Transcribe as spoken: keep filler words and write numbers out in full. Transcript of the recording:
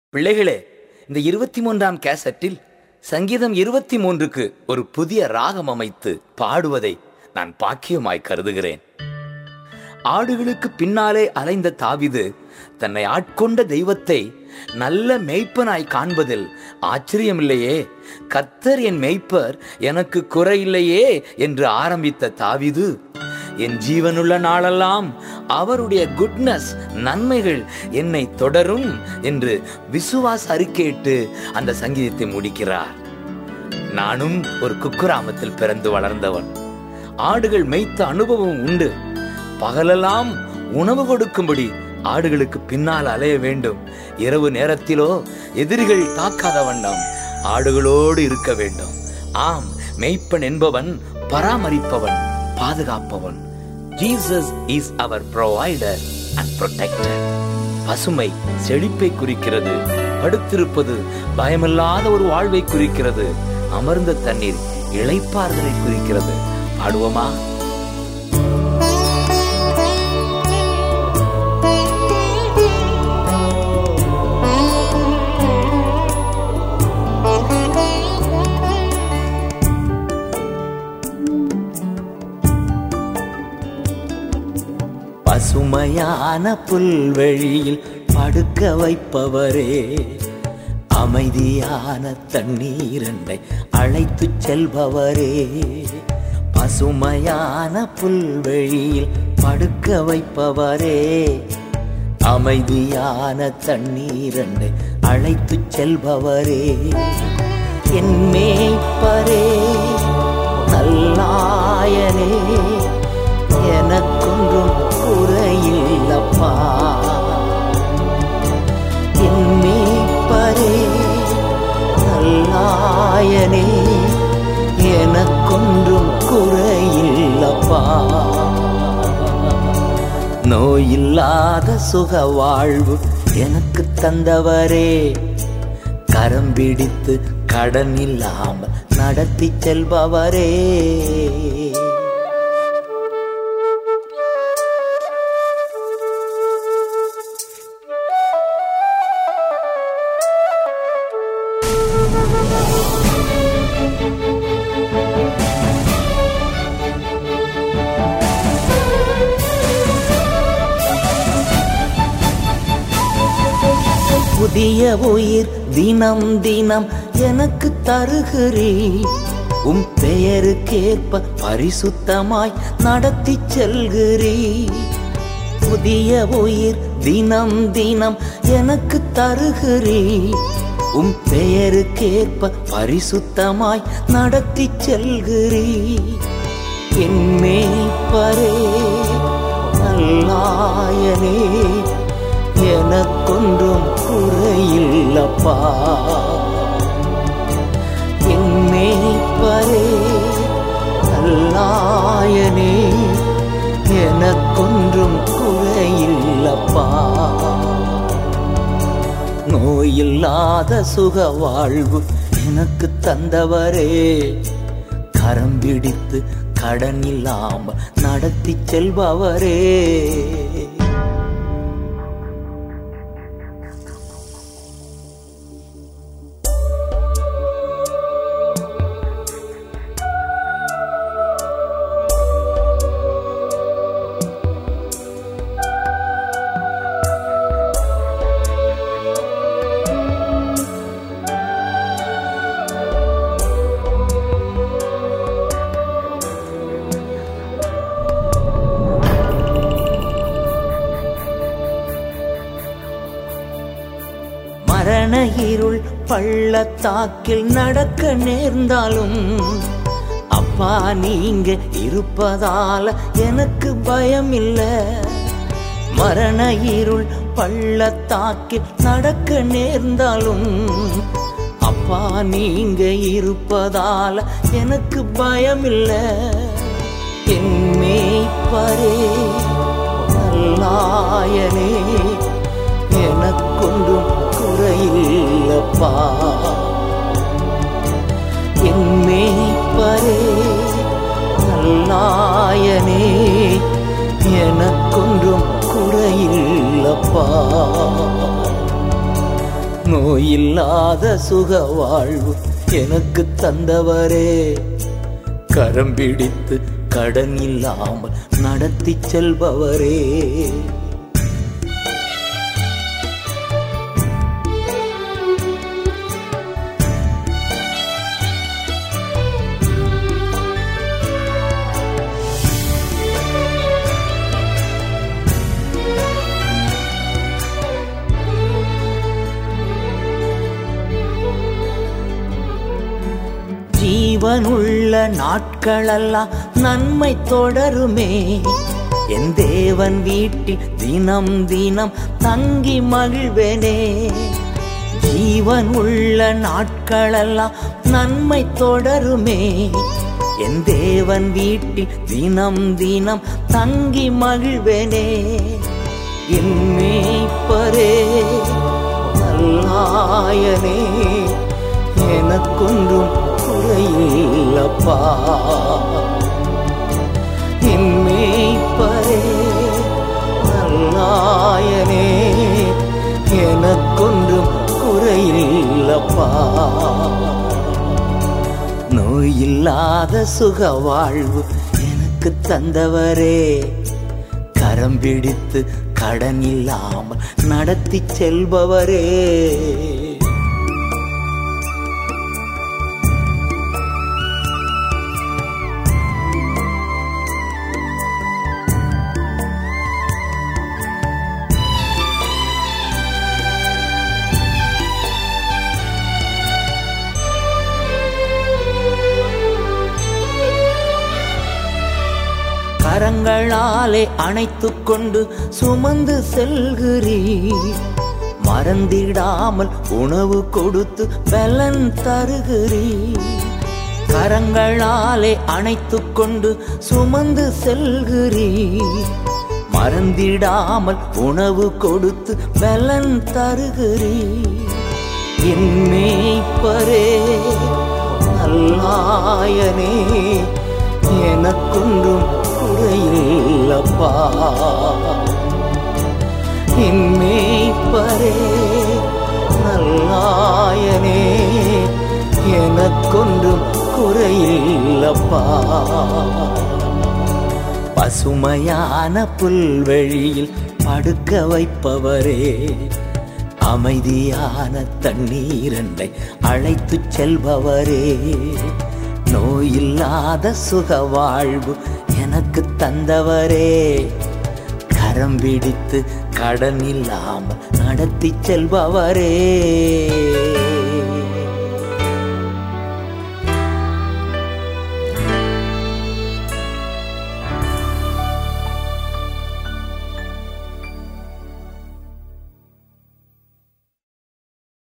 பிள்ளைகளே, இந்த இருபத்தி மூன்றாம் கேசட்டில் சங்கீதம் இருபத்தி மூன்றுக்கு ஒரு புதிய ராகம் அமைத்து பாடுவதை நான் பாக்கியமாய் கருதுகிறேன். ஆடுகளுக்கு பின்னாலே அலைந்த தாவீது தன்னை ஆட்கொண்ட தெய்வத்தை நல்ல மேய்ப்பனாய் காண்பதில் ஆச்சரியமில்லையே. கர்த்தர் என் மேய்ப்பர், எனக்கு குறையில்லையே என்று ஆரம்பித்த தாவீது என் ஜீவனுள்ள நாளெல்லாம் அவருடைய குட்னஸ், நன்மைகள் என்னை தொடரும் என்று விசுவாச அறிக்கையிட்டு அந்த சங்கீதத்தை முடிக்கிறார். நானும் ஒரு குக்கிராமத்தில் பிறந்து வளர்ந்தவன். ஆடுகள் மேய்த்த அனுபவம் உண்டு. பகலெல்லாம் உணவு கொடுக்கும்படி ஆடுகளுக்கு பின்னால் அலைய வேண்டும். இரவு நேரத்திலோ எதிரிகள் தாக்காத வண்ணம் ஆடுகளோடு இருக்க வேண்டும். ஆம், மேய்ப்பன் என்பவன் பராமரிப்பவன், பாதுகாப்பவன். Jesus is our provider and protector. பசுமை செழிப்பை குறிக்கிறது. படுத்திருப்பது பயமில்லாத ஒரு வாழ்வை குறிக்கிறது. அமர்ந்த தண்ணீர் இளைப்பாறுதலை குறிக்கிறது. பாடுவோமா? பசுமையான புல்வெளியில் படுக்க வைப்பவரே, அமைதியான தண்ணீரண்டை அழைத்து செல்பவரே. பசுமையான புல்வெளியில் படுக்க வைப்பவரே, அமைதியான தண்ணீரண்டை அழைத்து செல்பவரே. என் மேய்ப்பரே, நல்லாயனே, எனக்கொன்றும் குறையில்லப்பா. என் மேய்ப்பரே, நல்லாயனே, எனக்கொன்றும் குறையில்லப்பா. நோயில்லாத சுக வாழ்வு எனக்கு தந்தவரே, கரம் பிடித்து கடன் இல்லாமல் நடத்தி செல்பவரே. புதிய உயிர் தினம் தினம் எனக்கு தருகிறீ. உம் பெயருக்கேற்ப பரிசுத்தமாய் நடத்தி செல்கிறீ. புதிய உயிர் தினம் தினம் எனக்கு தருகிறீ. உம் பெயருக்கேற்ப பரிசுத்தமாய் நடத்தி செல்கிறீ. என் மேய்ப்பரே, நல்லாயனே, எனக்கொன்றும் குறையில்லப்பா. என் மேய்ப்பரே, நல்லாயனே, எனக்கொன்றும் குறையில்லப்பா. நோயில்லாத சுக வாழ்வு எனக்கு தந்தவரே, கரம் பிடித்து கடன் இல்லாமல் நடத்தி செல்பவரே. மரண இருள் பள்ளத்தாக்கில் நடக்க நேர்ந்தாலும் அப்பா நீங்க இருப்பதால எனக்கு பயம் இல்ல. மரண இருள் பள்ளத்தாக்கில் நடக்க நேர்ந்தாலும் அப்பா நீங்க இருப்பதால எனக்கு பயம் இல்ல. என் மேய்ப்பரே, நல்லாயனே, எனக்கொன்றும் குறையில்லப்பா. என் மேய்ப்பரே, நல்லாயனே, எனக்கொன்றும் குறையில்லப்பா. நோயில்லாத சுக வாழ்வு எனக்கு தந்தவரே, கரம் பிடித்து கடன் இல்லாமல் நடத்தி செல்பவரே. ஜீவனுள்ள நாட்களெல்லாம் நன்மை தொடருமே, என் தேவன் வீட்டில் தினம் தினம் தங்கி மகிழ்வேனே. ஜீவனுள்ள நாட்களெல்லாம் நன்மை தொடருமே, என் தேவன் வீட்டில் தினம் தினம் தங்கி மகிழ்வேனே. என் மேய்ப்பரே நல்லாயனே, எனக்கொன்றும் குறையில்லப்பா. என் மேய்ப்பரே நல்லாயனே, எனக்கொன்றும் குறையில்லப்பா. நோயில்லாத சுக வாழ்வு எனக்கு தந்தவரே, கரம் பிடித்து கடன் இல்லாமல் நடத்தி செல்பவரே. கரங்களாலே அணைத்துக் கொண்டு சுமந்து செல்கிறீர், மறந்திடாமல் உணவு கொடுத்து பலன் தருகிறீர். கரங்களாலே அணைத்துக் கொண்டு சுமந்து செல்கிறீர், மறந்திடாமல் உணவு கொடுத்து பலன் தருகிறீர். என் மேய்ப்பரே நல்லாயனே, எனக்கொன்றும் குறையில்லப்பா. என் மேய்ப்பரே நல்லாயனே, எனக்கொன்றும் குறையில்லப்பா. பசுமையான புல்வெளியில் படுக்க வைப்பவரே, அமைதியான தண்ணீரண்டை அழைத்து செல்பவரே. நோயில்லாத சுக வாழ்வு எனக்கு தந்தவரே, கரம் பிடித்து கடன் இல்லாமல் நடத்தி செல்பவரே.